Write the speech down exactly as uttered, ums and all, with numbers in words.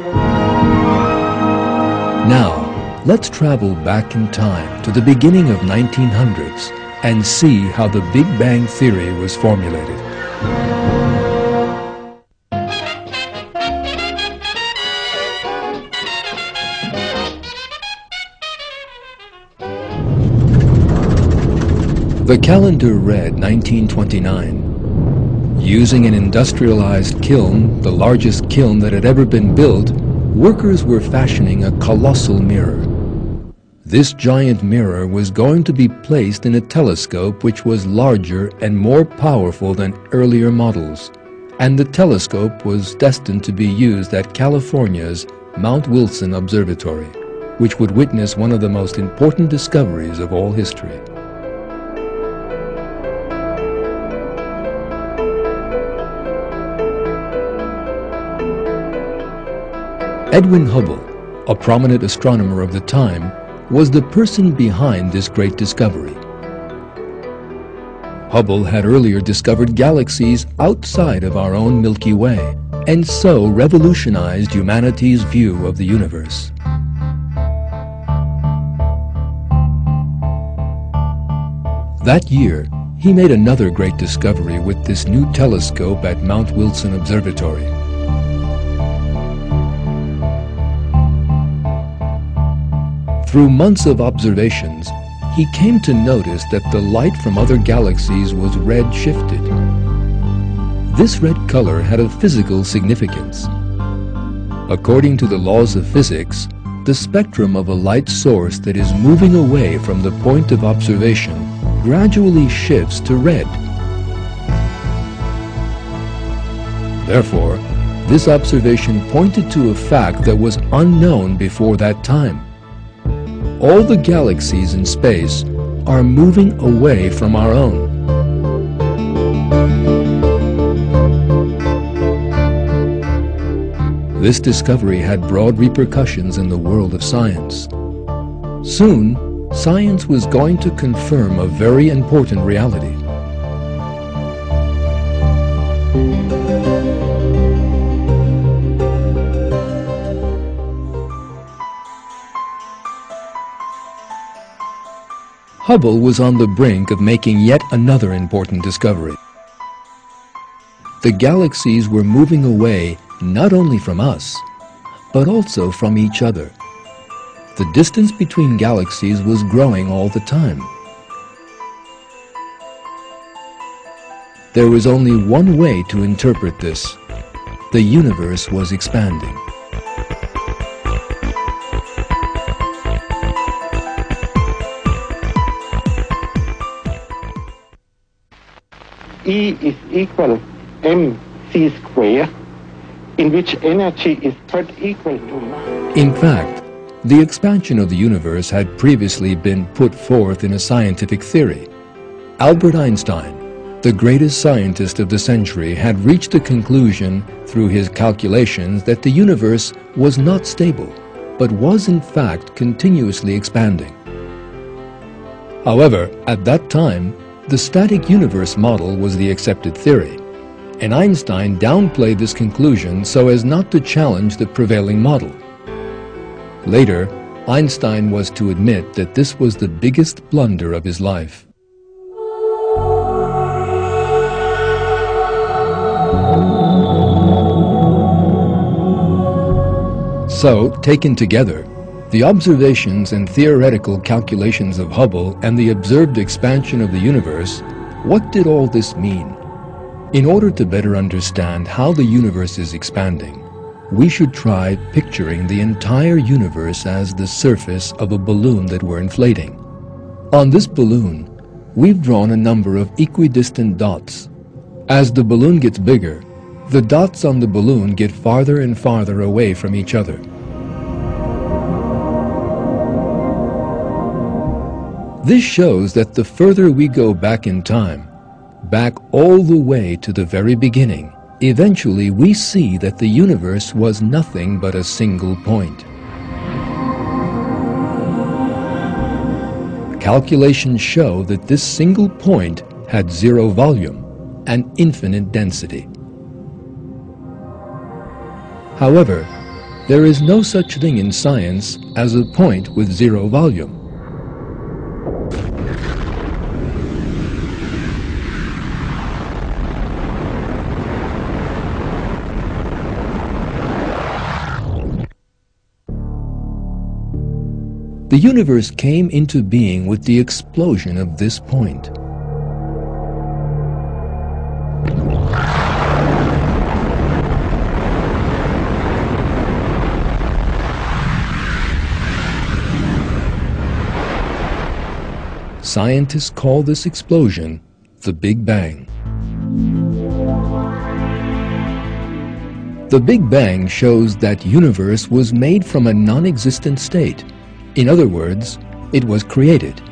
Now, let's travel back in time to the beginning of nineteen hundreds and see how the Big Bang Theory was formulated. The calendar read nineteen twenty-nine. Using an industrialized kiln, the largest kiln that had ever been built, workers were fashioning a colossal mirror. This giant mirror was going to be placed in a telescope which was larger and more powerful than earlier models, and the telescope was destined to be used at California's Mount Wilson Observatory, which would witness one of the most important discoveries of all history. Edwin Hubble, a prominent astronomer of the time, was the person behind this great discovery. Hubble had earlier discovered galaxies outside of our own Milky Way, and so revolutionized humanity's view of the universe. That year, he made another great discovery with this new telescope at Mount Wilson Observatory. Through months of observations, he came to notice that the light from other galaxies was red-shifted. This red color had a physical significance. According to the laws of physics, the spectrum of a light source that is moving away from the point of observation gradually shifts to red. Therefore, this observation pointed to a fact that was unknown before that time. All the galaxies in space are moving away from our own. This discovery had broad repercussions in the world of science. Soon, science was going to confirm a very important reality. Hubble was on the brink of making yet another important discovery. The galaxies were moving away not only from us, but also from each other. The distance between galaxies was growing all the time. There was only one way to interpret this. The universe was expanding. E is equal mc square, in which energy is put equal to mass. In fact, the expansion of the universe had previously been put forth in a scientific theory. Albert Einstein, the greatest scientist of the century, had reached the conclusion through his calculations that the universe was not stable, but was in fact continuously expanding. However, at that time, the static universe model was the accepted theory, and Einstein downplayed this conclusion so as not to challenge the prevailing model. Later, Einstein was to admit that this was the biggest blunder of his life. So, taken together, the observations and theoretical calculations of Hubble and the observed expansion of the universe, what did all this mean? In order to better understand how the universe is expanding, we should try picturing the entire universe as the surface of a balloon that we're inflating. On this balloon, we've drawn a number of equidistant dots. As the balloon gets bigger, the dots on the balloon get farther and farther away from each other. This shows that the further we go back in time, back all the way to the very beginning, eventually we see that the universe was nothing but a single point. Calculations show that this single point had zero volume and infinite density. However, There is no such thing in science as a point with zero volume. The universe came into being with the explosion of this point. Scientists call this explosion the Big Bang. The Big Bang shows that universe was made from a non-existent state. In other words, it was created.